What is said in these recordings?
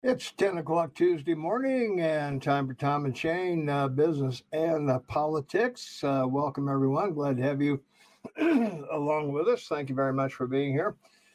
It's 10 o'clock Tuesday morning and time for Tom and Shane, business and politics. Welcome, everyone. Glad to have you along with us. Thank you very much for being here.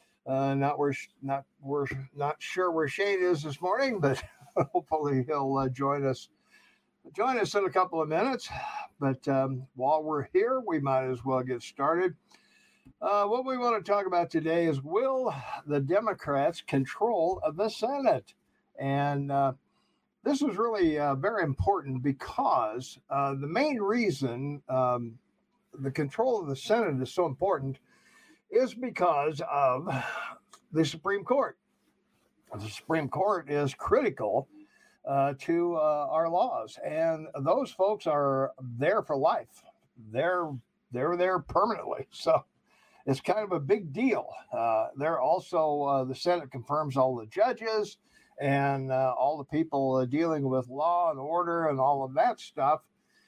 We're not sure where Shane is this morning, but hopefully he'll join us in a couple of minutes. But while we're here, we might as well get started. What we want to talk about today is, will the Democrats control the Senate? And this is really very important because the main reason the control of the Senate is so important is because of the Supreme Court. The Supreme Court is critical to our laws, and those folks are there for life. They're there permanently. So it's kind of a big deal. They're also the Senate confirms all the judges and all the people dealing with law and order and all of that stuff.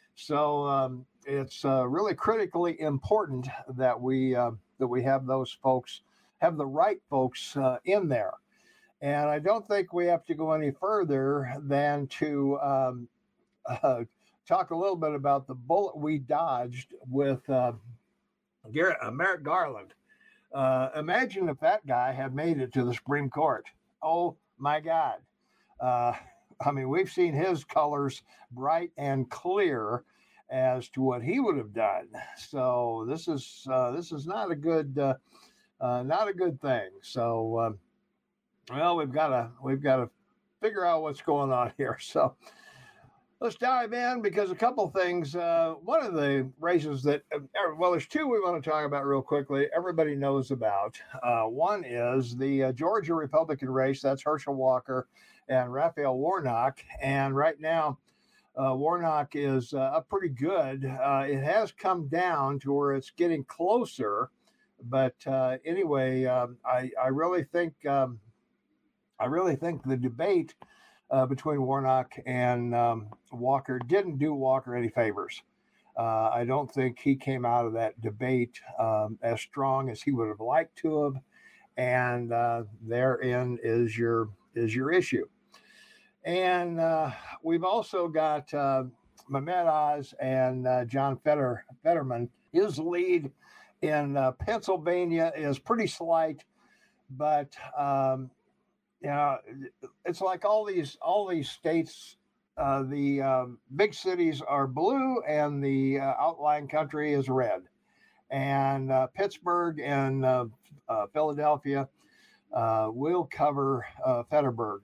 So it's really critically important that we have those folks, have the right folks in there. And I don't think we have to go any further than to talk a little bit about the bullet we dodged with Merrick Garland. Imagine if that guy had made it to the Supreme Court. Oh my God. I mean, we've seen his colors bright and clear as to what he would have done. So this is not a good thing. So well, we've got to figure out what's going on here. So let's dive in, because a couple things. One of the races that, well, there's two we want to talk about real quickly. Everybody knows about. One is the Georgia Republican race. That's Herschel Walker and Raphael Warnock. And right now, Warnock is up pretty good. It has come down to where it's getting closer. But anyway, I really think the debate between Warnock and Walker didn't do Walker any favors. I don't think he came out of that debate as strong as he would have liked to have, and therein is your issue. And we've also got Mehmet Oz and John Fetterman. His lead in Pennsylvania is pretty slight, but it's like all these states, the big cities are blue and the outlying country is red. And Pittsburgh and Philadelphia will cover Fetterman.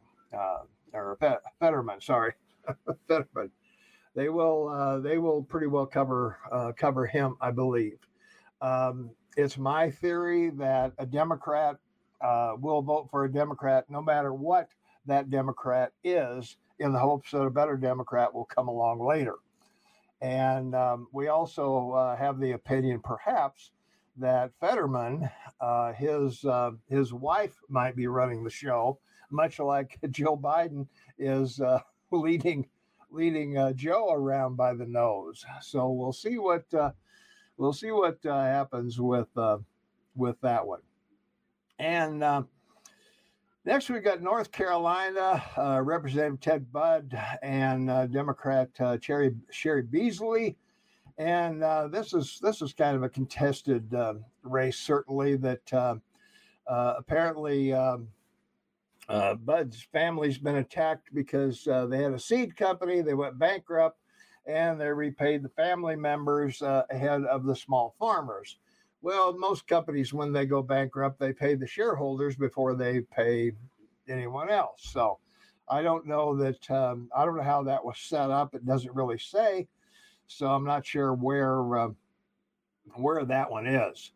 Sorry, Fetterman. They will pretty well cover him, I believe. It's my theory that a Democrat will vote for a Democrat no matter what that Democrat is, in the hopes that a better Democrat will come along later. And we also have the opinion, perhaps, that Fetterman, his wife might be running the show, much like Joe Biden is leading Joe around by the nose. So we'll see what happens with that one. And next, we got North Carolina, Representative Ted Budd and Democrat Sherry Beasley. And this is kind of a contested race, certainly, that apparently Budd's family's been attacked because they had a seed company, they went bankrupt, and they repaid the family members ahead of the small farmers. Well, most companies, when they go bankrupt, they pay the shareholders before they pay anyone else. So I don't know how that was set up. It doesn't really say. So I'm not sure where that one is.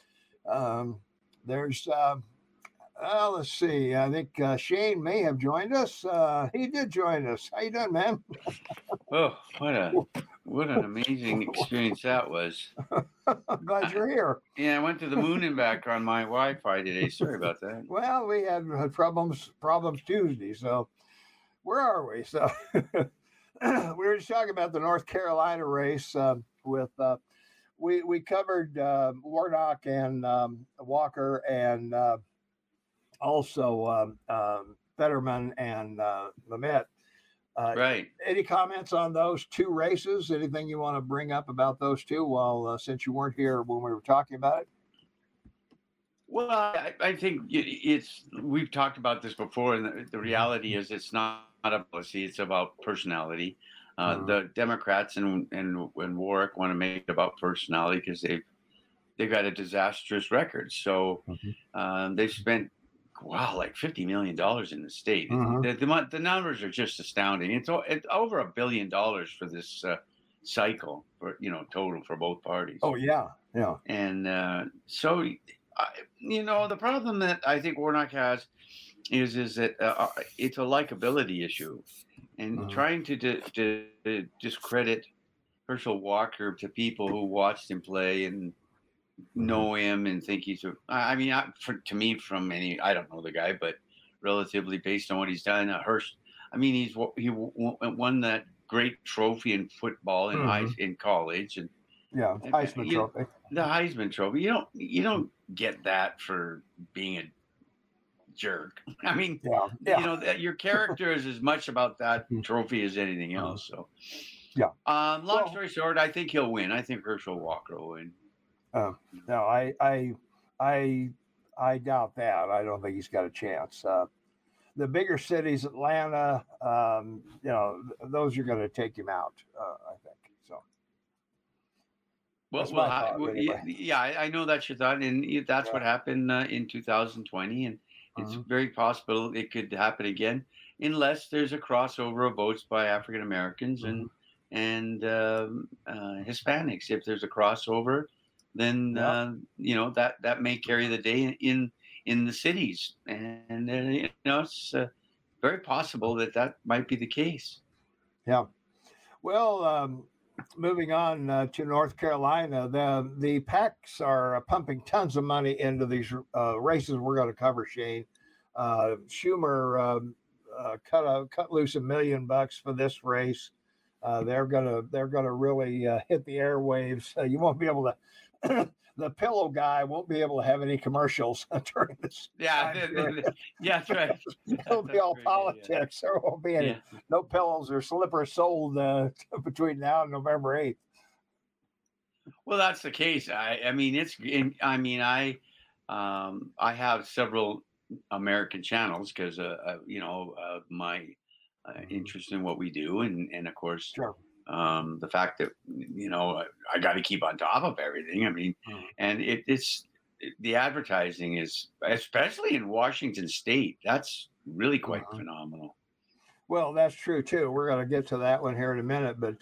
Let's see. I think Shane may have joined us. He did join us. How you doing, man? Oh, what an amazing experience that was. I'm glad you're here. Yeah, I went to the moon and back on my Wi-Fi today. Sorry about that. Well, we had problems Tuesday. So where are we? So we were just talking about the North Carolina race with we covered Warnock and Walker, and also Fetterman and Lamette. Right. Any comments on those two races? Anything you want to bring up about those two? Well, since you weren't here when we were talking about it. Well, I think we've talked about this before, and the reality is it's not a policy; it's about personality. The Democrats and Warwick want to make it about personality because they've got a disastrous record. So they've spent like $50 million in the state. The numbers are just astounding. It's over $1 billion for this cycle for total for both parties. Oh yeah. And so. The problem that I think Warnock has is that it's a likability issue, and trying to discredit Herschel Walker to people who watched him play and know him and think he's I don't know the guy, but relatively based on what he's done, he won that great trophy in football in college and. Yeah, Heisman Trophy. The Heisman Trophy. You don't get that for being a jerk. I mean, your character is as much about that trophy as anything else. So, yeah. Long story short, I think he'll win. I think Herschel Walker will win. No, I doubt that. I don't think he's got a chance. The bigger cities, Atlanta, those are going to take him out. I think. I know that's your thought, and that's what happened in 2020, and it's very possible it could happen again, unless there's a crossover of votes by African Americans and Hispanics. If there's a crossover, then that may carry the day in the cities, and it's very possible that might be the case. Yeah. Well. Moving on to North Carolina, the PACs are pumping tons of money into these races we're going to cover, Shane. Schumer cut loose $1 million for this race. They're gonna really hit the airwaves. You won't be able to. The pillow guy won't be able to have any commercials during this. Yeah, that's right. It'll be all politics. There won't be any no pillows or slippers sold between now and November 8th. Well, that's the case. I have several American channels because my interest in what we do, and of course. Sure. The fact that I got to keep on top of everything. I mean, and it's the advertising is, especially in Washington State, that's really quite phenomenal. Well, that's true too. We're going to get to that one here in a minute, but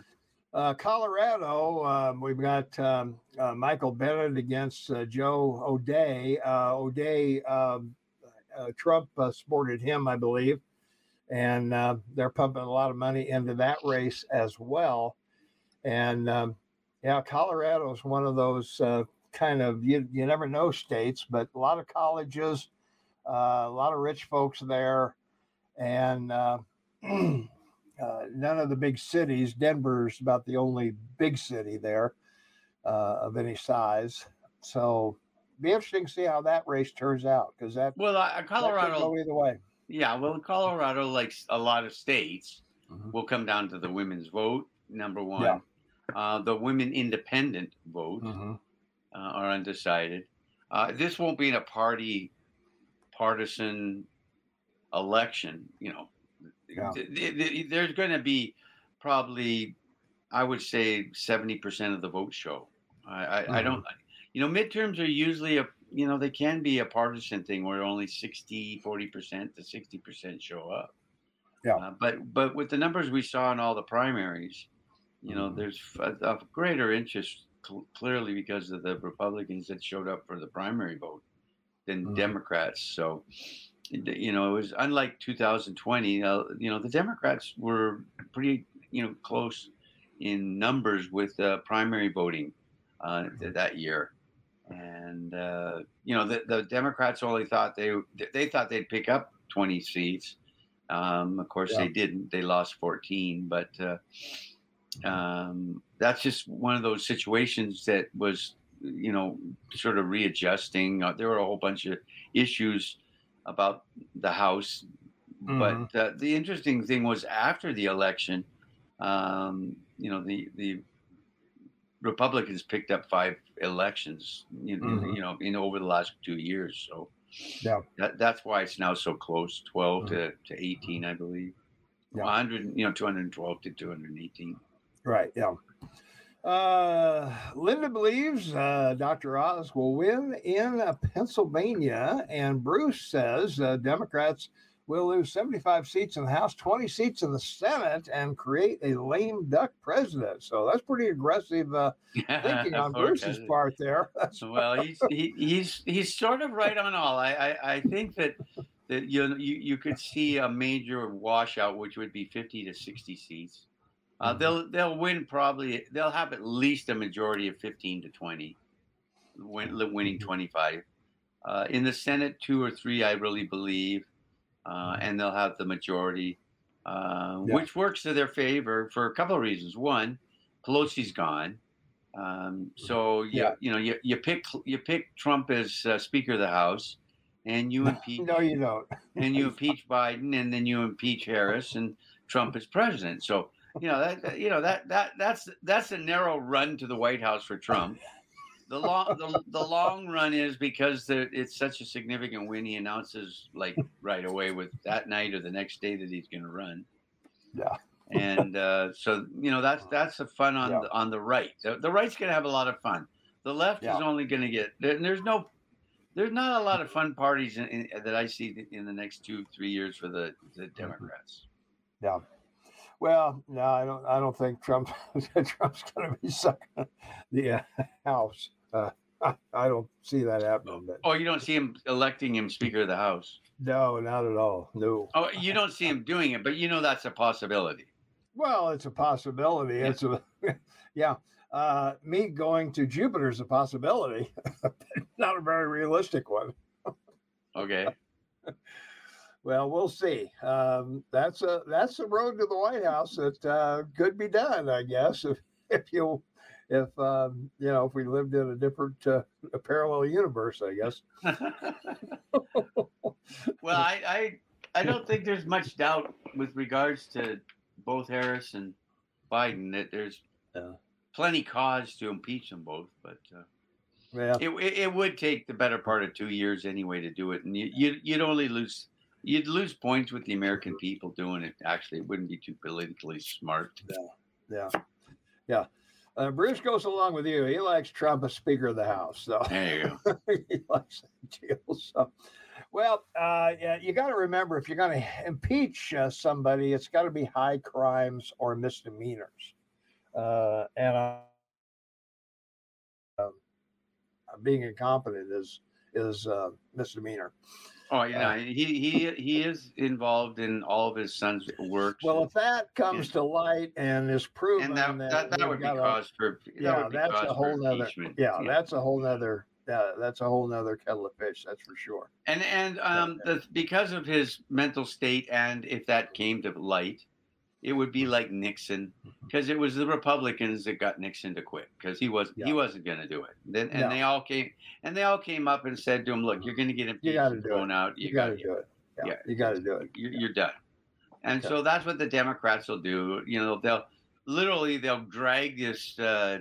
Colorado, we've got Michael Bennet against Joe O'Dea. O'Dea, Trump supported him, I believe. And they're pumping a lot of money into that race as well. And Colorado is one of those kind of you never know states, but a lot of colleges, a lot of rich folks there, and none of the big cities. Denver's about the only big city there of any size. So be interesting to see how that race turns out, because Colorado that could go either way. Yeah, well, Colorado, like a lot of states, will come down to the women's vote, number one. Yeah. The women independent vote are undecided. This won't be in a partisan election. There's going to be probably, I would say, 70% of the vote show. I don't, midterms are usually they can be a partisan thing where only 40% to 60% show up. Yeah. But with the numbers we saw in all the primaries, there's a greater interest clearly because of the Republicans that showed up for the primary vote than Democrats. So, it was unlike 2020. The Democrats were pretty, close in numbers with primary voting that year. And the Democrats only thought they thought they'd pick up 20 seats. Of course, they didn't. They lost 14. But that's just one of those situations that was, sort of readjusting. There were a whole bunch of issues about the House But the interesting thing was after the election, the Republicans picked up 5 elections, over the last 2 years. So that's why it's now so close, 12 to 18, I believe. 212 to 218. Right. Yeah. Linda believes Dr. Oz will win in Pennsylvania, and Bruce says Democrats will lose 75 seats in the House, 20 seats in the Senate, and create a lame duck president. So that's pretty aggressive thinking on Bruce's part there. Well, he's sort of right on all. I think that you could see a major washout, which would be 50 to 60 seats. They'll win probably. They'll have at least a majority of 15 to 20, winning 25. In the Senate, 2 or 3, I really believe, and they'll have the majority, which works to their favor for a couple of reasons. One, Pelosi's gone, so you pick Trump as Speaker of the House, and you impeach. No, you don't. And you impeach Biden, and then you impeach Harris, and Trump is president. So. That's a narrow run to the White House for Trump. The long run is because it's such a significant win. He announces like right away with that night or the next day that he's going to run. Yeah. And so that's the fun on the right. The right's going to have a lot of fun. The left is only going to get there's not a lot of fun parties that I see in the next 2-3 years for the Democrats. Yeah. Well, no, I don't think Trump's going to be sucking the House. I don't see that happening. But. Oh, you don't see him electing him Speaker of the House? No, not at all. No. Oh, you don't see him doing it, but that's a possibility. Well, it's a possibility. Yeah. It's me going to Jupiter is a possibility, not a very realistic one. Okay. Well, we'll see. That's the road to the White House that could be done, I guess, if we lived in a different a parallel universe, I guess. Well, I don't think there's much doubt with regards to both Harris and Biden that there's plenty cause to impeach them both, but it would take the better part of 2 years anyway to do it, and you'd lose points with the American people doing it. Actually, it wouldn't be too politically smart. Yeah. Bruce goes along with you. He likes Trump as Speaker of the House. So there you go. He likes that deal. So, well, you got to remember, if you're going to impeach somebody, it's got to be high crimes or misdemeanors. And being incompetent is misdemeanor. Oh, he is involved in all of his son's work. Well, if that comes to light and is proven, and that would be cause for that's a whole nother that's a whole nother kettle of fish. That's for sure. And because of his mental state, and if that came to light, it would be like Nixon, because it was the Republicans that got Nixon to quit, because he wasn't going to do it. They all came up and said to him, "Look, you're going to get impeached, thrown out. You got to do it. Yeah, you got to do it. You're done." And so that's what the Democrats will do. They'll drag this,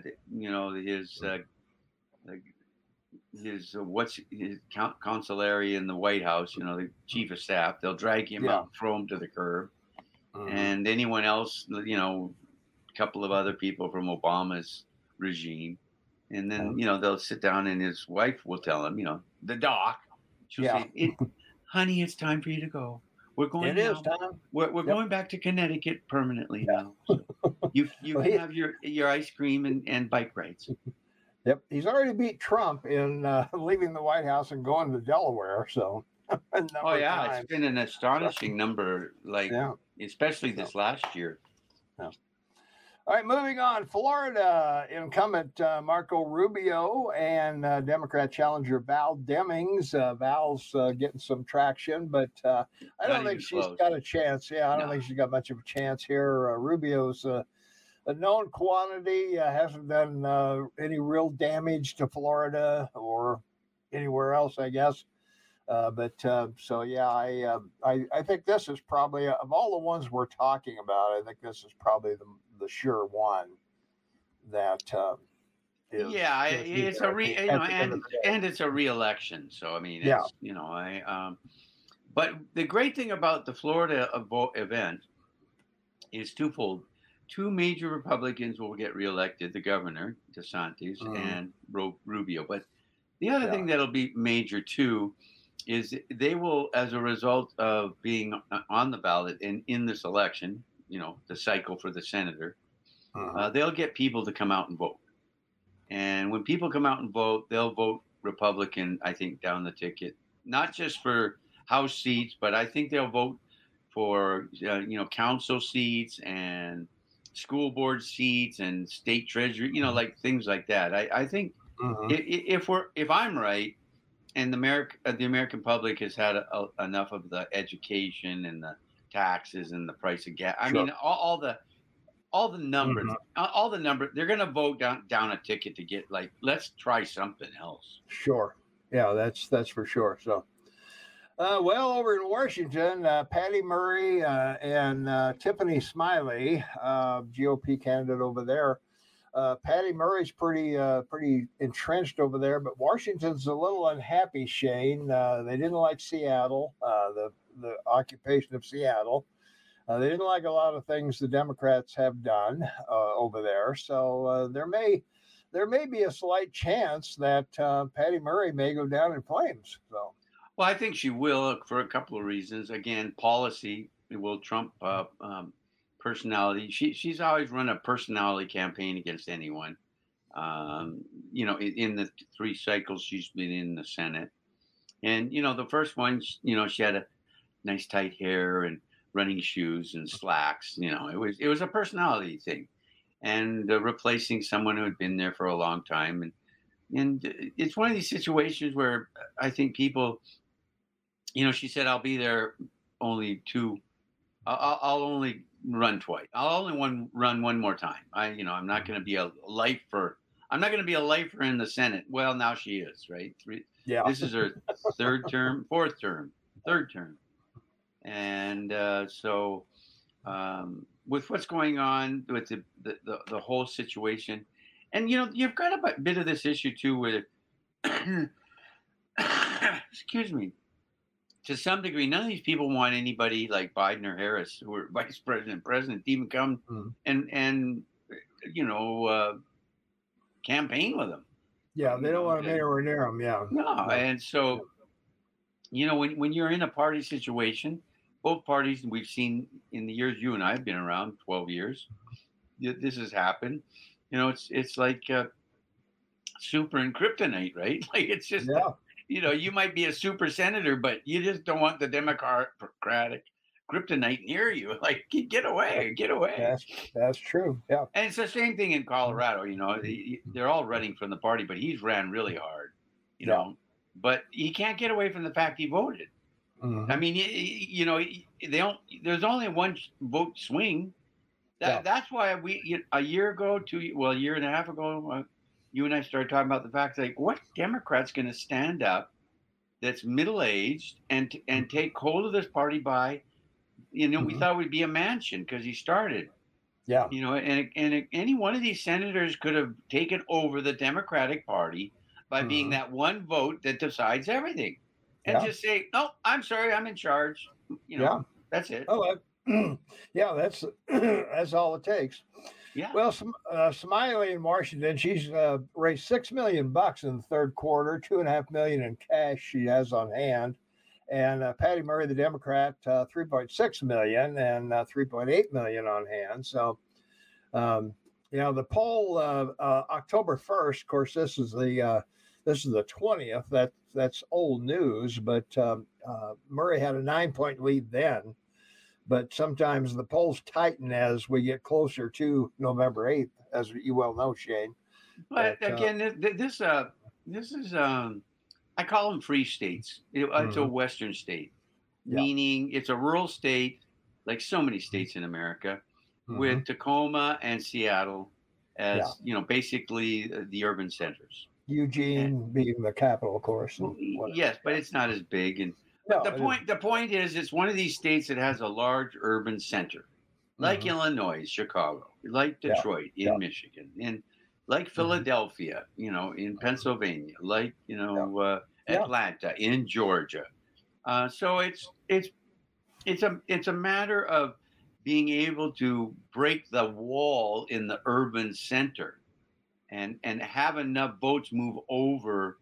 his consulary in the White House, the chief of staff. They'll drag him out, throw him to the curb. And anyone else, a couple of other people from Obama's regime. And then, they'll sit down and his wife will tell him, the doc, she'll say, "Honey, it's time for you to go. We're going It is time. We're going back to Connecticut permanently now. So you can have your ice cream and bike rides." Yep. He's already beat Trump in leaving the White House and going to Delaware. So. It's been an astonishing number, especially this last year. Yeah. All right, moving on. Florida incumbent Marco Rubio and Democrat challenger Val Demings. Val's getting some traction, but I don't think she's got a chance. I don't think she's got much of a chance here. Rubio's a known quantity, hasn't done any real damage to Florida or anywhere else, I guess. So yeah, I think this is probably of all the ones we're talking about. I think this is probably the sure one that is Yeah, going to be it's there a at the end of the day. and it's a re-election. So I mean, Yeah. it's but the great thing about the Florida event is twofold. Two major Republicans will get reelected: the governor DeSantis Mhm. and Rubio. But the other Yeah. thing that'll be major too is they will, as a result of being on the ballot in this election, the cycle for the senator, Mhm. they'll get people to come out and vote. And when people come out and vote, they'll vote Republican, I think, down the ticket, not just for House seats, but I think they'll vote for, council seats and school board seats and state treasury, like things like that. I think Mhm. if I'm right, and the American public has had enough of the education and the taxes and the price of gas. I Sure. mean, Mhm. all the numbers. They're going to vote down a ticket to get like, let's try something else. Sure. Yeah, that's for sure. So, well, over in Washington, Patty Murray and Tiffany Smiley, GOP candidate over there. Patty Murray's pretty entrenched over there, but Washington's a little unhappy. Shane, they didn't like Seattle, the occupation of Seattle. They didn't like a lot of things the Democrats have done over there. So there may be a slight chance that Patty Murray may go down in flames. So Well, I think she will for a couple of reasons. Again, policy will trump personality. She's always run a personality campaign against anyone. In the three cycles she's been in the Senate, and the first one, she had a nice tight hair and running shoes and slacks. It was a personality thing, and replacing someone who had been there for a long time, and it's one of these situations where I think people, she said, I'll be there only two. I'll only run twice. I'll only run one more time. I'm not going to be a lifer. I'm not going to be a lifer in the Senate. Well, now she is, right? yeah, This is her fourth term, third term. And with what's going on with the whole situation, and you've got a bit of this issue too with excuse me, to some degree, none of these people want anybody like Biden or Harris, who are vice president, to even come Mhm. and campaign with them. Yeah, they don't want to be anywhere near them. Yeah, No, no. and so when you're in a party situation, both parties, we've seen in the years you and I have been around, 12 years, this has happened. It's like super and kryptonite, right? Like it's just, Yeah, you might be a super senator, but you just don't want the Democratic kryptonite near you. Like, get away, get away. that's true. Yeah, And it's the same thing in Colorado. They're all running from the party, but he's ran really hard. You yeah. know, but he can't get away from the fact he voted. I Hmm. mean, they don't. There's only one vote swing. Yeah. That's why a year ago, a year and a half ago, you and I started talking about the fact like, what Democrat's going to stand up that's middle aged and take hold of this party by, we thought it would be a Manchin because he started. Yeah. And any one of these senators could have taken over the Democratic Party by being Hmm. that one vote that decides everything, and Yeah. just say, "No, I'm sorry, I'm in charge." Yeah. That's it. Oh, yeah. That's that's all it takes. Yeah. Well, Smiley in Washington, she's raised $6 million in the third quarter, 2.5 million in cash she has on hand, and Patty Murray, the Democrat, 3.6 million and 3.8 million on hand. So, the poll October 1st. Of course, this is the 20th. That's old news, but Murray had a 9-point lead then. But sometimes the polls tighten as we get closer to November 8th, as you well know, Shane. But again, this is I call them free states. It's a Western state, Yeah. meaning it's a rural state, like so many states in America, with Tacoma and Seattle as basically the urban centers. Eugene being the capital, of course. Well, And whatever. yes, but it's not as big. But No, it isn't. the point is, it's one of these states that has a large urban center, like Mhm. Illinois, Chicago, like Yeah, Detroit in yeah, Michigan, and like mhm, Philadelphia, in Pennsylvania, like yeah, yeah. Atlanta in Georgia. So it's a matter of being able to break the wall in the urban center and have enough votes move over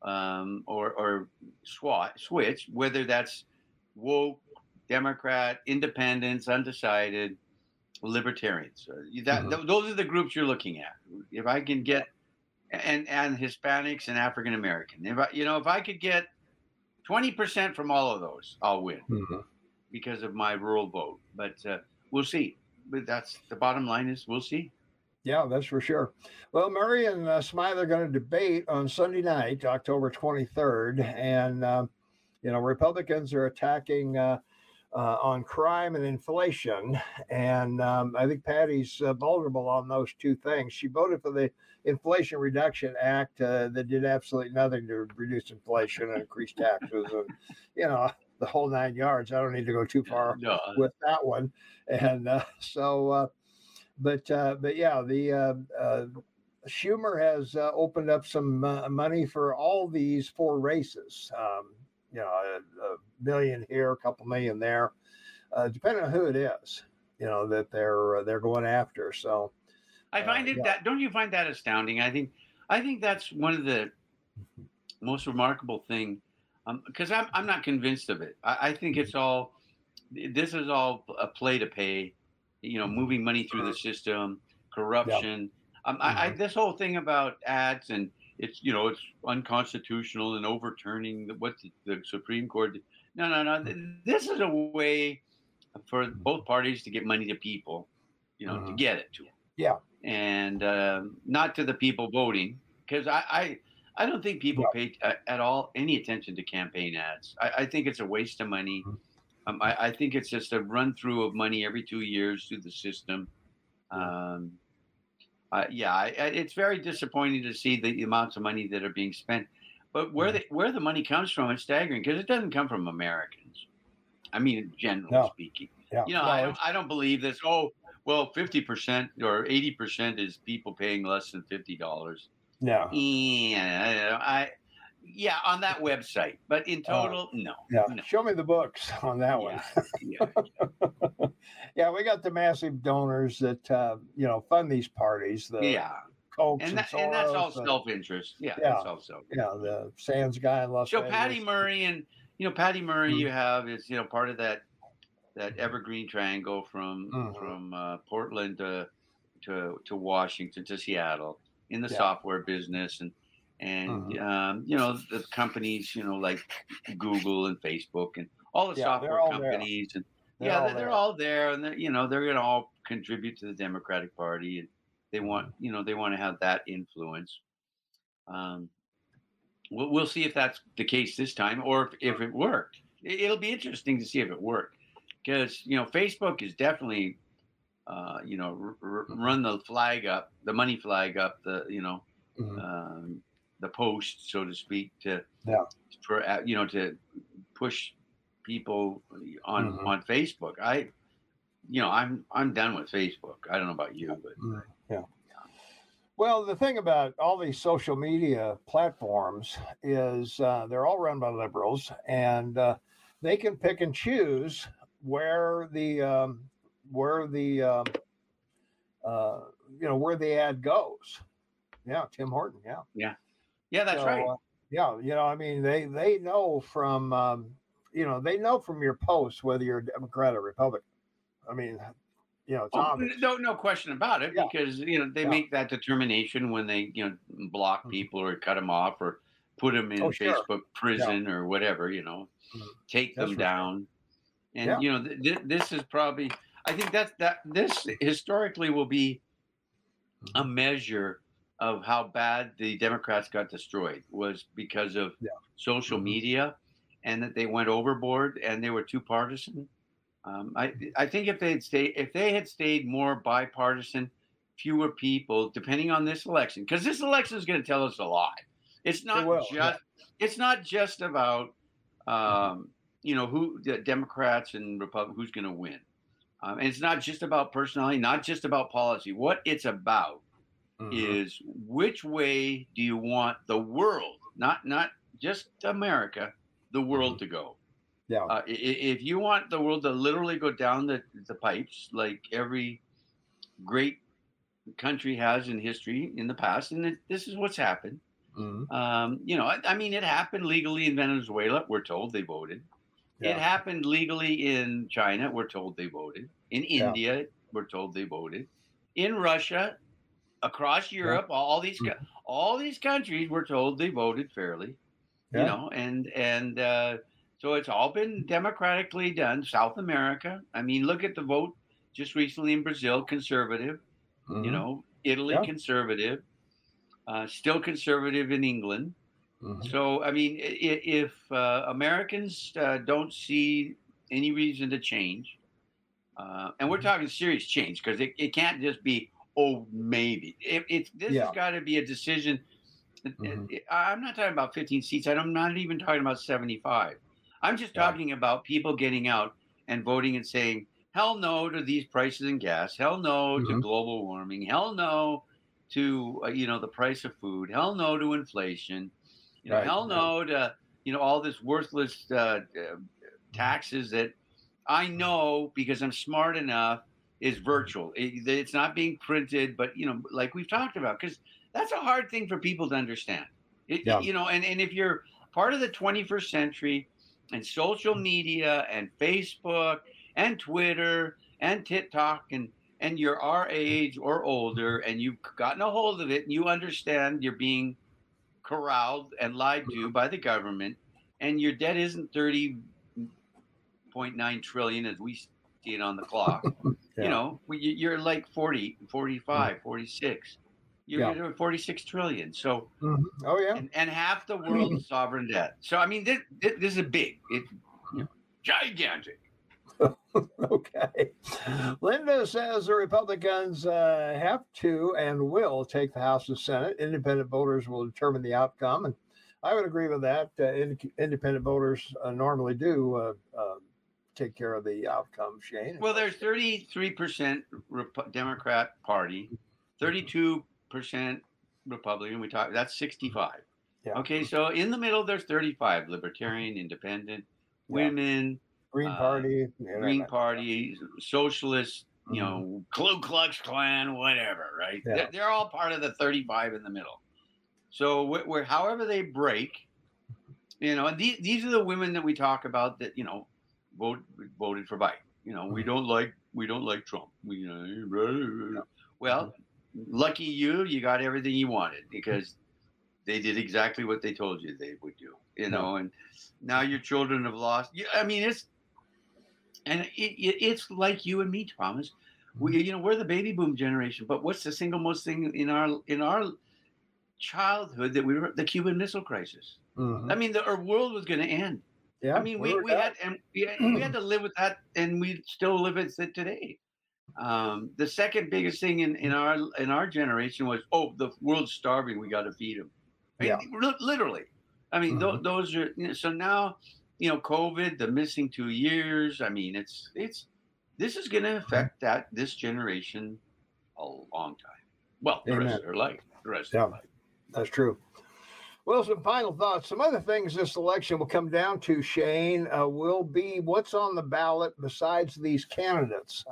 or switch, whether that's woke, Democrat, independents, undecided, libertarians. Mhm. Those are the groups you're looking at. If I can get and Hispanics and African American, if I could get 20% from all of those, I'll win Mhm. because of my rural vote. But we'll see. But that's the bottom line is we'll see. Yeah, that's for sure. Well, Murray and Smythe are going to debate on Sunday night, October 23rd, and Republicans are attacking on crime and inflation, and I think Patty's vulnerable on those two things. She voted for the Inflation Reduction Act that did absolutely nothing to reduce inflation and increase taxes, and the whole 9 yards. I don't need to go too far No, with that one, and so. But yeah, the Schumer has opened up some money for all these four races. A million here, a couple million there, depending on who it is. That they're going after. So I find it yeah. that don't you find that astounding? I think that's one of the most remarkable thing because I'm not convinced of it. I think it's all this is all a play to pay, moving money through the system, Yeah. corruption. Hmm. This whole thing about ads and it's unconstitutional and overturning what the Supreme Court. No, no, no. This is a way for both parties to get money to people, to Hmm. get it to them Yeah. and not to the people voting because I don't think people Yeah. pay at all any attention to campaign ads. I think it's a waste of money. I think it's just a run through of money every 2 years through the system. Yeah. Um, yeah, it's very disappointing to see the amounts of money that are being spent. But Mhm. where the money comes from is staggering because it doesn't come from Americans. I mean, generally No. speaking, Yeah. I No. don't I don't believe this. Oh, well, 50% or 80% is people paying less than $50. Yeah. Yeah, yeah, on that website, but in Uh, total, no, yeah. no, Show me the books on that one. yeah, yeah, Yeah, we got the massive donors that fund these parties, the yeah, Kochs and and that's all Soros, and self-interest. Yeah, yeah, that's all self. yeah, the Sands guy in Las So Patty Vegas. Murray and Patty Murray, Mhm. you have is part of that evergreen triangle Mhm. from Portland to Washington to Seattle in the Yeah. software business and Mhm. the companies like Google and Facebook and all the Yeah, they're software all there. companies and They're yeah all they're there. all there and they're going to all contribute to the Democratic Party and Mhm. they want to have that influence. Um, we'll see if that's the case this time or if it worked. It'll be interesting to see if it worked because Facebook is definitely Mhm. run the flag up, the money flag up, Mhm. um, the post, so to speak, Yeah. to push people Mhm. on Facebook. I'm done with Facebook. I don't know about you, but Mhm. Yeah. Well, the thing about all these social media platforms is they're all run by liberals, and they can pick and choose where the where the uh, where the ad goes. Yeah, Tim Horton. Yeah. yeah, yeah, that's So right. yeah, I mean, they know from they know from your posts whether you're a Democrat or Republican. I mean, it's Oh, obvious. no question about it Yeah. because they Yeah. make that determination when they block Mhm. people or cut them off or put them Oh, in sure. Facebook Yeah. prison or whatever. Mhm. Take That's them for sure. down. And Yeah. this is probably I think that this historically will be a Mhm. measure of how bad the Democrats got destroyed was because of Yeah. social Mhm. media and that they went overboard and they were too partisan. I think if they had stayed more bipartisan, fewer people, depending on this election, because this election is going to tell us a lot. It's It will. it's not just about who the Democrats and Republicans who's going to win. And it's not just about personality, not just about policy. What it's about is which way do you want the world, not just America, the world to go. Yeah. If you want the world to literally go down the pipes, like every great country has in history in the past, and this is what's happened. I mean, it happened legally in Venezuela. We're told they voted. It happened legally in China. We're told they voted. In India, we're told they voted. In Russia, across Europe, all these countries, we're told they voted fairly. You know, and so it's all been democratically done. South America. I mean, look at the vote just recently in Brazil, conservative. You know, Italy, conservative. Still conservative in England. So, I mean, if Americans don't see any reason to change, and we're talking serious change, because it can't just be, oh, maybe. This has got to be a decision. I'm not talking about 15 seats. I'm not even talking about 75. I'm just talking about people getting out and voting and saying, hell no to these prices in gas. Hell no to global warming. Hell no to the price of food. Hell no to inflation. Hell no to all this worthless taxes that I know, because I'm smart enough, is virtual. It's not being printed, but like we've talked about, because that's a hard thing for people to understand. And if you're part of the 21st century and social media and Facebook and Twitter and TikTok and you're our age or older, and you've gotten a hold of it, and you understand you're being corralled and lied to by the government, and your debt isn't 30.9 trillion as we see it on the clock. You're like 40, 45, 46. You're at 46 trillion. So, and half the world's sovereign debt. So, I mean, this is it's gigantic. Okay. Linda says the Republicans have to and will take the House and Senate. Independent voters will determine the outcome. And I would agree with that. Independent voters normally do take care of the outcome, Shane. Well, there's 33% Democrat Party, 32% Republican. That's 65. Yeah. Okay, so in the middle, there's 35, Libertarian, Independent, women, Green Party, Socialist, Ku Klux Klan, whatever, right? Yeah. They're all part of the 35 in the middle. So we're however they break, and these are the women that we talk about that voted for Biden. We don't like Trump. Well, lucky you got everything you wanted, because they did exactly what they told you they would do. And now your children have lost. I mean, it's like you and me, Thomas. We're the baby boom generation, but what's the single most thing in our childhood that we were? The Cuban Missile Crisis. I mean, our world was going to end. Yeah, I mean, we had to live with that, and we still live with it today. The second biggest thing in our generation was, the world's starving, we got to feed them. Literally. I mean, those are so now. COVID, the missing 2 years. I mean, this is going to affect this generation a long time. Well, the rest of their life. That's true. Well, some final thoughts. Some other things this election will come down to, Shane, will be what's on the ballot besides these candidates.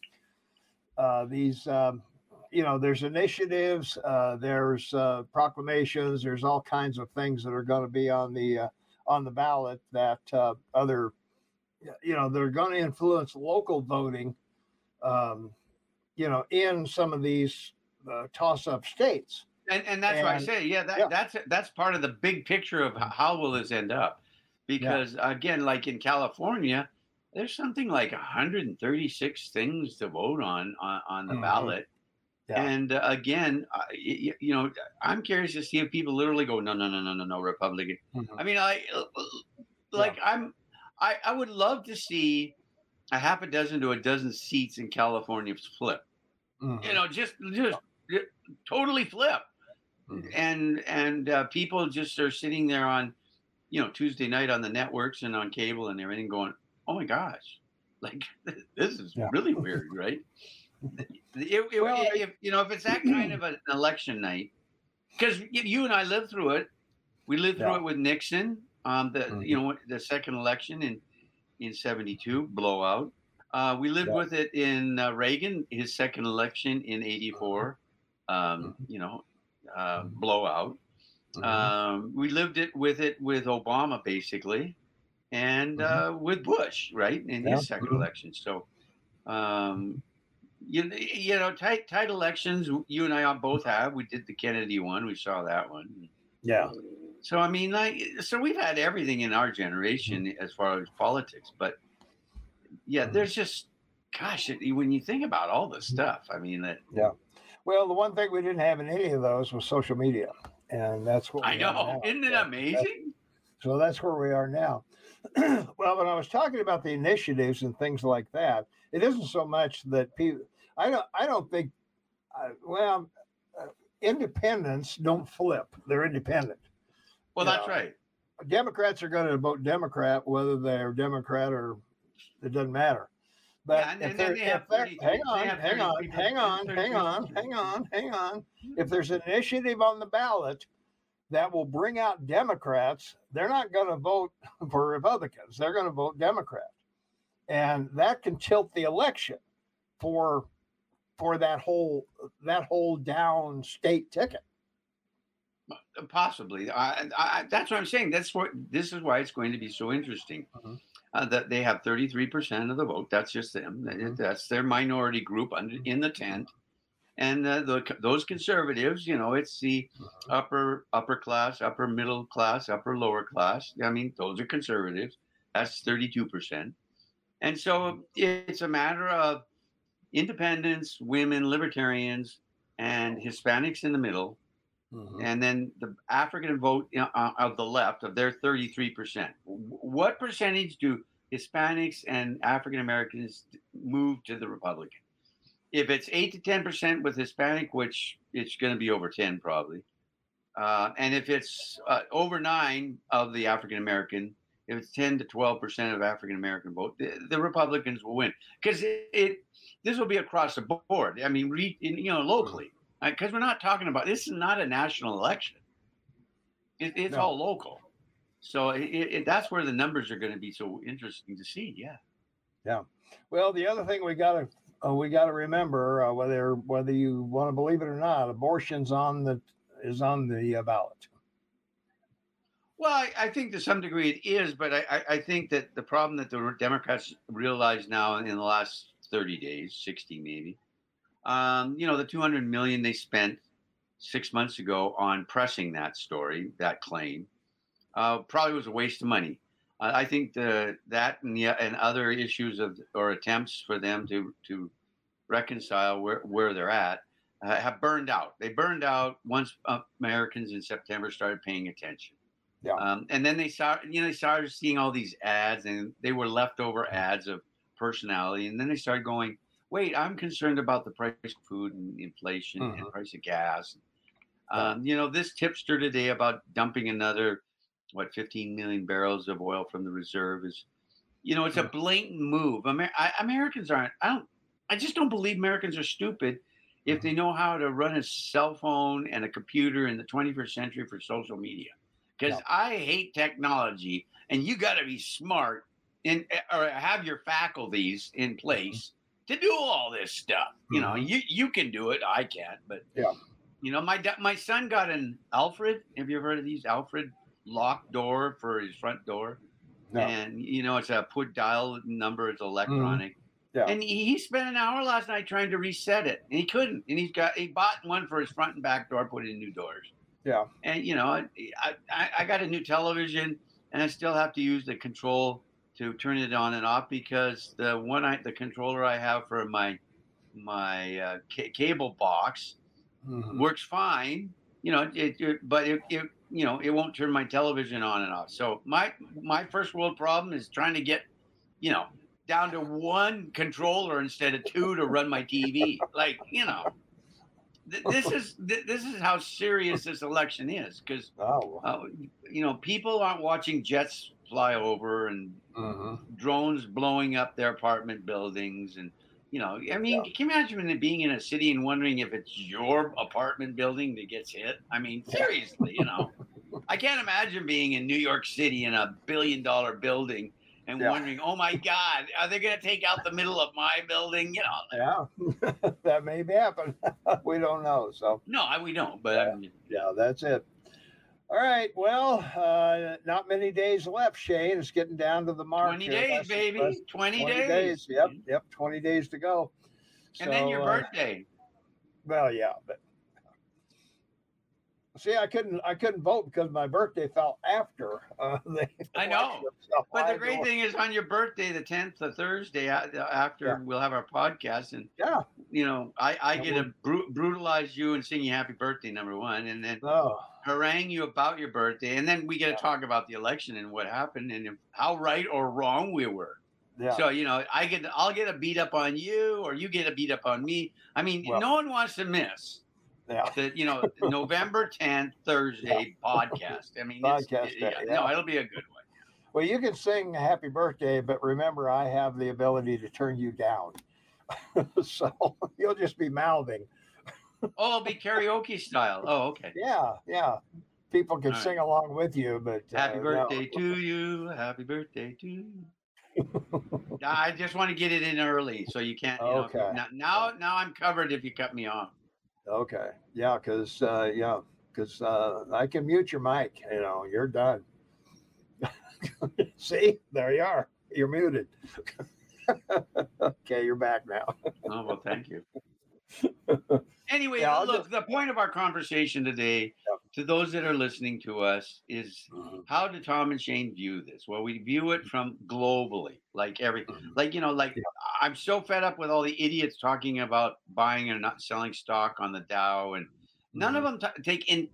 There's initiatives, there's proclamations, there's all kinds of things that are going to be on the ballot that they're going to influence local voting, in some of these toss-up states. And that's why I say, that's part of the big picture of how will this end up. Because again, like in California, there's something like 136 things to vote on the ballot. Yeah. And again, I'm curious to see if people literally go, no, Republican. I mean, I would love to see a half a dozen to a dozen seats in California flip. Just totally flip. and people just are sitting there on, Tuesday night on the networks and on cable and everything, going, "Oh my gosh, like this is Yeah. really weird, right?" Well, If it's that kind of an election night, because you and I lived through it. We lived through Yeah. it with Nixon, the second election in '72 blowout. We lived Yeah. with it in Reagan, his second election in '84, blowout. We lived with it with Obama, basically, and with Bush, right, in Yeah. his second election. So, tight elections. You and I both have. We did the Kennedy one. We saw that one. Yeah. So I mean, so we've had everything in our generation as far as politics, but yeah, there's just, gosh, when you think about all this stuff, I mean that. Yeah. Well, the one thing we didn't have in any of those was social media, and that's what I know. Isn't it amazing? So that's where we are now. Well, when I was talking about the initiatives and things like that, it isn't so much that people. I don't think. Independents don't flip; they're independent. Well, that's right. Democrats are going to vote Democrat, whether they're Democrat or it doesn't matter. But hang on. If there's an initiative on the ballot that will bring out Democrats, they're not going to vote for Republicans. They're going to vote Democrat. And that can tilt the election for that whole down state ticket. Possibly. That's what I'm saying. This is why it's going to be so interesting. That they have 33% of the vote. That's just them. That's their minority group in the tent. And those conservatives, it's the upper class, upper middle class, upper lower class. I mean, those are conservatives. That's 32%. And so it's a matter of independents, women, libertarians, and Hispanics in the middle. And then the African vote of the left, of their 33%. What percentage do Hispanics and African Americans move to the Republican? If it's 8 to 10% with Hispanic, which it's going to be over 10 probably, and if it's over 9 of the African American, if it's 10 to 12% of African American vote, the Republicans will win, because this will be across the board. I mean, locally. Because we're not talking about, this is not a national election. It's all local. So that's where the numbers are going to be so interesting to see. Yeah. Yeah. Well, the other thing we got to remember, whether you want to believe it or not, abortion's is on the ballot. Well, I think to some degree it is, but I think that the problem that the Democrats realize now in the last 30 days, 60 maybe, the $200 million they spent 6 months ago on pressing that story, that claim, probably was a waste of money. I think that and other issues or attempts for them to reconcile where they're at have burned out. They burned out once Americans in September started paying attention. Yeah. And then they started seeing all these ads, and they were leftover ads of personality, and then they started going, wait, I'm concerned about the price of food and inflation and price of gas. This tipster today about dumping another, 15 million barrels of oil from the reserve is, it's a blatant move. Americans aren't, I just don't believe Americans are stupid if they know how to run a cell phone and a computer in the 21st century for social media. Because I hate technology, and you got to be smart or have your faculties in place to do all this stuff. You can do it. I can't. But my son got an Alfred. Have you ever heard of these? Alfred lock door for his front door. No. And it's a put dial number. It's electronic. Yeah. And he spent an hour last night trying to reset it, and he couldn't. And he bought one for his front and back door, put in new doors. Yeah. And I got a new television, and I still have to use the control to turn it on and off, because the controller I have for my cable box works fine, but it won't turn my television on and off. So my first world problem is trying to get down to one controller instead of two to run my TV. this is how serious this election is, because Oh. people aren't watching jets fly over and drones blowing up their apartment buildings, and I mean, can you imagine it being in a city and wondering if it's your apartment building that gets hit? I mean, seriously, I can't imagine being in New York City in a $1 billion building and wondering, oh my God, are they going to take out the middle of my building? Yeah, that may happen. We don't know. So no, we don't. But that's it. All right. Well, not many days left, Shane. It's getting down to the mark. 20 days, baby. 20 days. Yep. 20 days to go. And then your birthday. Well, yeah, but see, I couldn't vote because my birthday fell after. I know. But the great thing is, on your birthday, the 10th, the Thursday after, we'll have our podcast, and I get to brutalize you and sing you happy birthday, number one, and then harangue you about your birthday, and then we get to talk about the election and what happened and how right or wrong we were. Yeah. So I'll get a beat up on you, or you get a beat up on me. I mean, no one wants to miss. Yeah. The November 10th Thursday podcast. I mean, no, it'll be a good one. Well, you can sing happy birthday, but remember, I have the ability to turn you down. So you'll just be mouthing. Oh, it'll be karaoke style. Oh, okay. Yeah. People can sing along with you, but happy birthday to you. Happy birthday to you. I just want to get it in early, so you can't. Now I'm covered if you cut me off. Okay. Yeah, because I can mute your mic. You're done. See, there you are. You're muted. Okay, you're back now. Oh, well, thank you. Anyway, look, the point of our conversation today, to those that are listening to us, is how do Tom and Shane view this? Well, we view it from globally, like everything. I'm so fed up with all the idiots talking about buying and not selling stock on the Dow, and none of them take in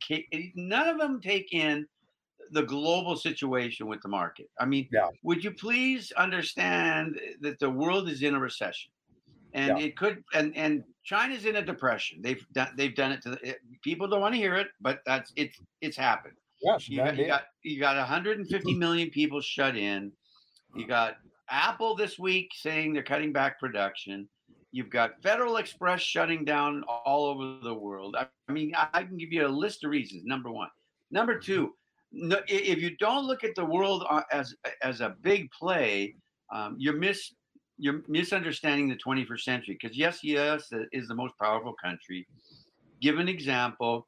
the global situation with the market. I mean, would you please understand that the world is in a recession? And it could, and China's in a depression. They've done it to people don't want to hear it, but it's happened. Yes, you got 150 million people shut in. You got Apple this week saying they're cutting back production. You've got Federal Express shutting down all over the world. I mean, I can give you a list of reasons. Number one. Number two, if you don't look at the world as a big play, you're misunderstanding the 21st century, because yes, is the most powerful country. Give an example.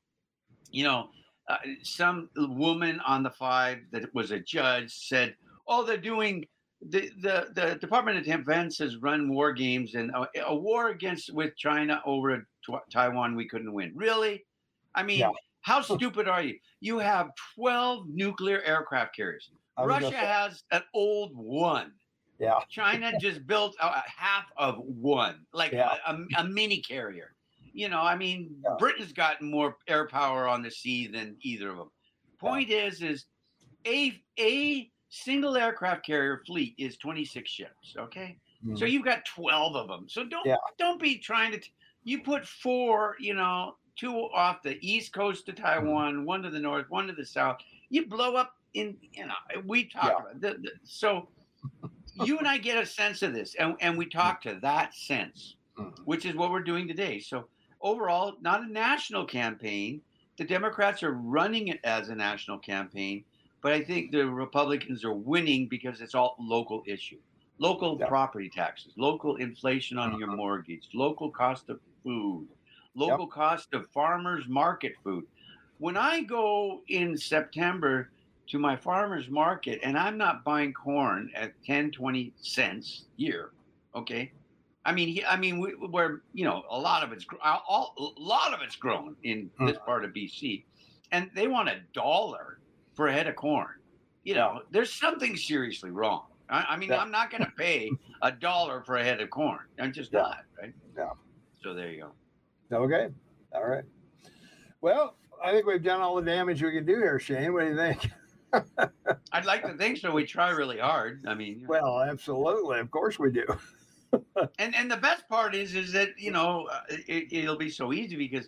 Some woman on the 5 that was a judge said, "Oh, they're doing the Department of Defense has run war games, and a war with China over Taiwan we couldn't win." Really? I mean, how stupid are you? You have 12 nuclear aircraft carriers. Russia has an old one. Yeah. China just built half of one, like a mini carrier. I mean, Britain's got more air power on the sea than either of them. Point is a single aircraft carrier fleet is 26 ships. Okay, so you've got 12 of them. So don't be trying to. You put 4, 2 off the east coast to Taiwan, 1 to the north, 1 to the south. You blow up in. We talk about so. You and I get a sense of this, and we talk to that sense, which is what we're doing today. So overall, not a national campaign. The Democrats are running it as a national campaign, but I think the Republicans are winning because it's all local issue. Local property taxes, local inflation on your mortgage, local cost of food, local cost of farmers market food. When I go in September to my farmer's market, and I'm not buying corn at 10, 20 cents here, okay? I mean, we're a lot of it's grown in this part of BC, and they want $1 for a head of corn. There's something seriously wrong. I'm not going to pay $1 for a head of corn. I'm just not, right? Yeah. So there you go. Okay. All right. Well, I think we've done all the damage we can do here, Shane. What do you think? I'd like to think so. We try really hard. I mean, well, absolutely. Of course we do. and the best part is that it'll be so easy because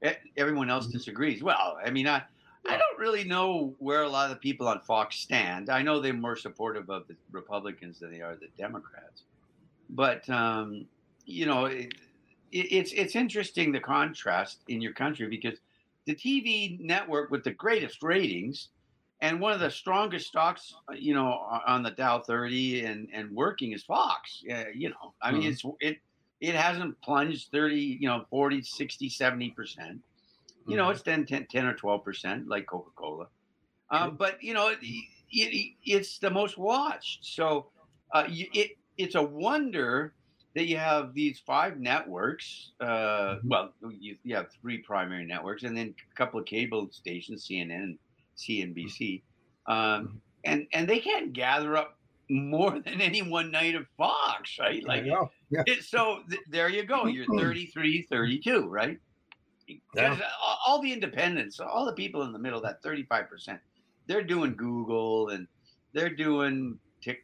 everyone else disagrees. Well, I mean, I don't really know where a lot of the people on Fox stand. I know they're more supportive of the Republicans than they are the Democrats. But it's interesting, the contrast in your country, because the TV network with the greatest ratings and one of the strongest stocks, on the Dow 30 and working is Fox. I mean, it hasn't plunged 30, 40, 60, 70%. It's 10 or 12% like Coca-Cola. But, it's the most watched. So it's a wonder that you have these 5 networks. Well, you have 3 primary networks and then a couple of cable stations, CNN and CNBC. And they can't gather up more than any one night of Fox, right? Like, so there you go. You're 33, 32, right? Because all the independents, all the people in the middle, that 35%, they're doing Google and they're doing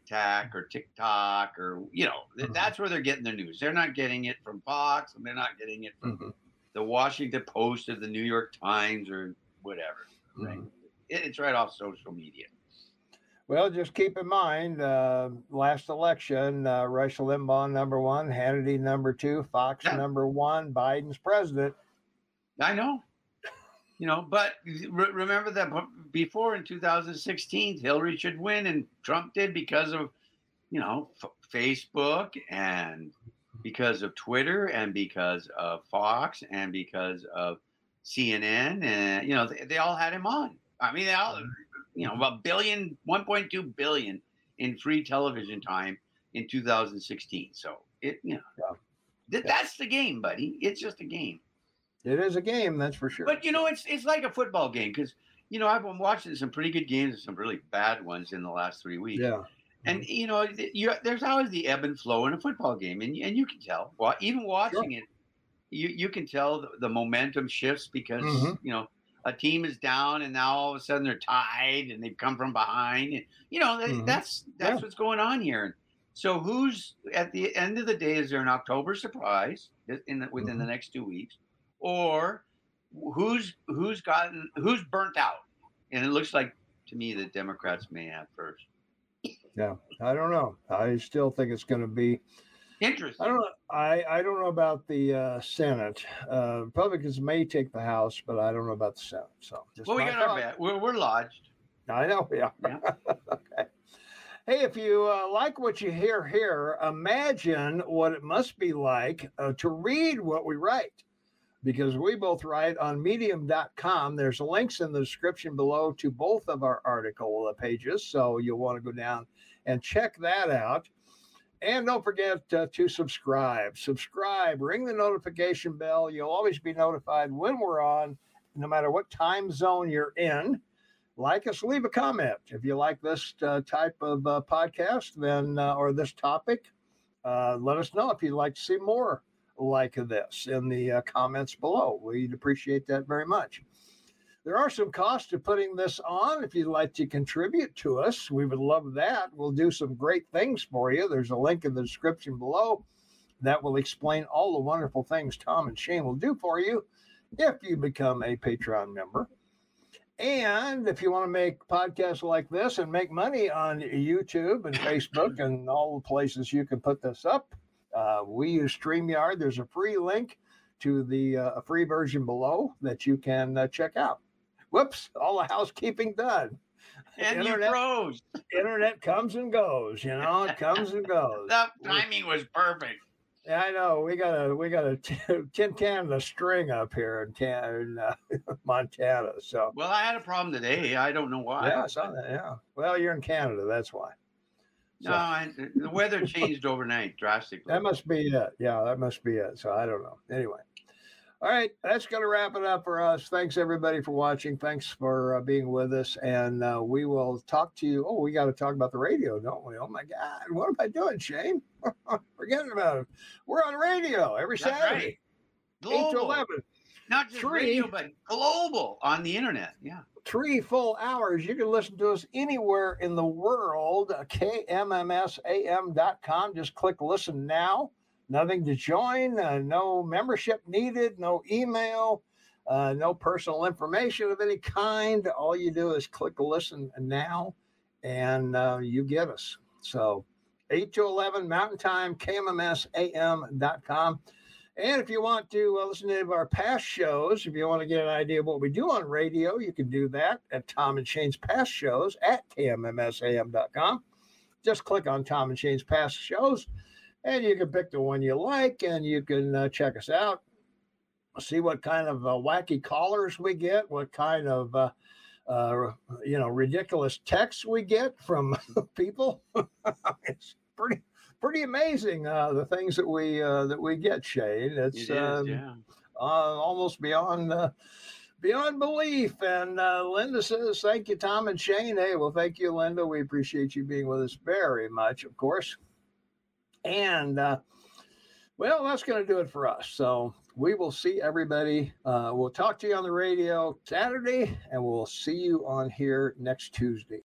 TikTok or, that's where they're getting their news. They're not getting it from Fox, and they're not getting it from the Washington Post or the New York Times or whatever. Right? It's right off social media. Well, just keep in mind, last election, Rush Limbaugh number 1, Hannity number 2, Fox number 1, Biden's president. I know. But remember that before in 2016, Hillary should win and Trump did because of, Facebook and because of Twitter and because of Fox and because of CNN. And, they all had him on. I mean, they all, about 1.2 billion in free television time in 2016. So that's the game, buddy. It's just a game. It is a game, that's for sure. But it's like a football game because I've been watching some pretty good games and some really bad ones in the last 3 weeks. Yeah. And there's always the ebb and flow in a football game, and you can tell. Well, even watching it, you can tell the momentum shifts because a team is down and now all of a sudden they're tied and they've come from behind. And, that's what's going on here. So who's at the end of the day? Is there an October surprise within the next 2 weeks? Or who's burnt out? And it looks like to me the Democrats may have first. Yeah, I don't know. I still think it's going to be interesting. I don't know. I don't know about the Senate. Republicans may take the House, but I don't know about the Senate. So we got our bet. We're lodged. I know. Yeah. Okay. Hey, if you like what you hear here, imagine what it must be like to read what we write. Because we both write on medium.com. There's links in the description below to both of our article pages. So you'll want to go down and check that out. And don't forget to subscribe. Ring the notification bell. You'll always be notified when we're on, no matter what time zone you're in. Like us, leave a comment. If you like this type of podcast, then or this topic, let us know if you'd like to see more like this in the comments below. We'd appreciate that very much. There are some costs to putting this on. If you'd like to contribute to us, we would love that. We'll do some great things for you. There's a link in the description below that will explain all the wonderful things Tom and Shane will do for you if you become a Patreon member. And if you want to make podcasts like this and make money on YouTube and Facebook and all the places you can put this up, we use StreamYard. There's a free link to the free version below that you can check out. Whoops, all the housekeeping done. And you froze. Internet comes and goes, it comes and goes. That timing was perfect. Yeah, I know. We got a tin can and a string up here in Montana. So. Well, I had a problem today. I don't know why. Yeah, I saw that. Yeah. Well, you're in Canada. That's why. So. No, the weather changed overnight drastically. That must be it. Yeah, that must be it. So I don't know. Anyway. All right, that's going to wrap it up for us. Thanks, everybody, for watching. Thanks for being with us. And we will talk to you. Oh, we got to talk about the radio, don't we? Oh, my God. What am I doing, Shane? Forgetting about it. We're on radio every Saturday. Right. 8 to 11. Not just radio, but global on the internet. Yeah. 3 full hours. You can listen to us anywhere in the world. KMMSAM.com. Just click listen now. Nothing to join, no membership needed, no email. No personal information of any kind. All you do is click listen now, and you get us. So 8 to 11 Mountain Time, KMMSAM.com. And if you want to listen to any of our past shows, if you want to get an idea of what we do on radio, you can do that at Tom and Shane's past shows at KMMSAM.com. Just click on Tom and Shane's past shows, and you can pick the one you like, and you can check us out. See what kind of wacky callers we get, what kind of ridiculous texts we get from people. It's pretty amazing the things that we get, Shane. It's almost beyond belief. And Linda says, "Thank you, Tom and Shane." Hey, well, thank you, Linda. We appreciate you being with us very much, of course. And well, that's going to do it for us. So we will see everybody. We'll talk to you on the radio Saturday, and we'll see you on here next Tuesday.